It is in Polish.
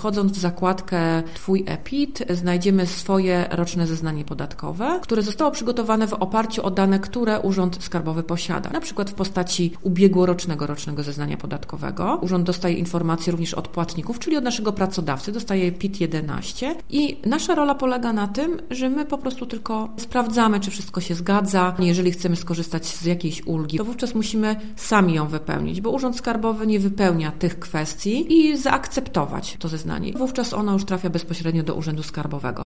wchodząc w zakładkę Twój e-PIT znajdziemy swoje roczne zeznanie podatkowe, które zostało przygotowane w oparciu o dane, które Urząd Skarbowy posiada. Na przykład w postaci ubiegłorocznego rocznego zeznania podatkowego. Urząd dostaje informacje również od płatników, czyli od naszego pracodawcy, dostaje PIT-11 i nasza rola polega na tym, że my po prostu tylko sprawdzamy, czy wszystko się zgadza. Jeżeli chcemy skorzystać z jakiejś ulgi, to wówczas musimy sami ją wypełnić, bo Urząd Skarbowy nie wypełnia tych kwestii i zaakceptować to zeznanie. Wówczas ono już trafia bezpośrednio do Urzędu Skarbowego.